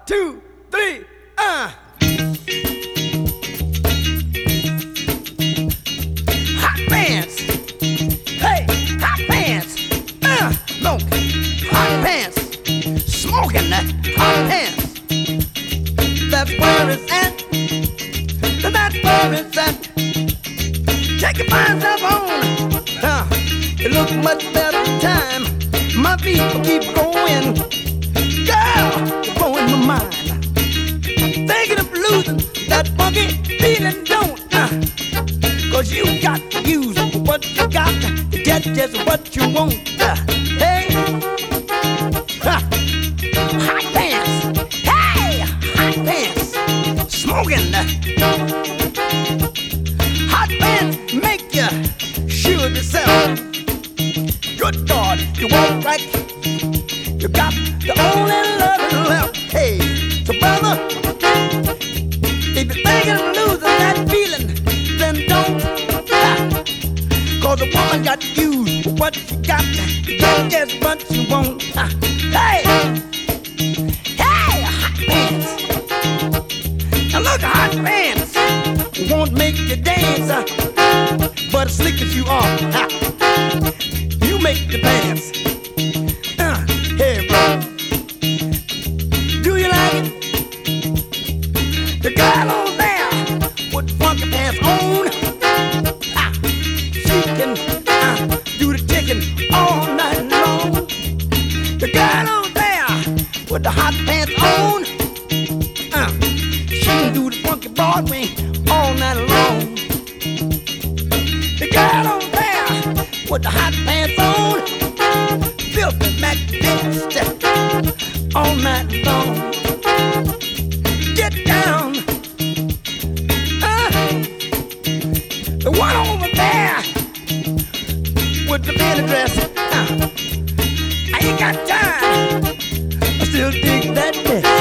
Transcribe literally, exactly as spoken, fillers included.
two, three, uh. Hot pants. Hey, hot pants. Uh, look, hot pants. Smoking that hot pants. That's where it's at. That's where it's at. Take your fine stuff on. Uh, it looks much better time. My feet will keep going. Girl, you're blowing my mind. Thinking of losing that funky feeling, don't uh, cause you got to use what you got to get just what you want. Uh, hey, ha. Hot pants. Hey, hot pants. Smoking. Hot pants make you sure of yourself. Good God, you walk right. You got the only love left. Hey, so brother, if you're thinking of losing that feeling, then don't. Ah, cause a woman got to use what she got to get just what you want. Ah, hey, hey, hot pants. Now look, hot pants won't make you dance, uh, but as slick as you are, ah, you make the pants. Uh, hey, bro, do you like it? The girl on there with the funky pants on, ah, she can uh, do the ticking all night long. The girl on there with the hot pants on, uh, she can do the funky Broadway all night long. The girl on there with the hot pants on, filthy magnificent all night long. Get down. Uh, the one over there with the mini dress. Uh, I ain't got time. I still dig that dress.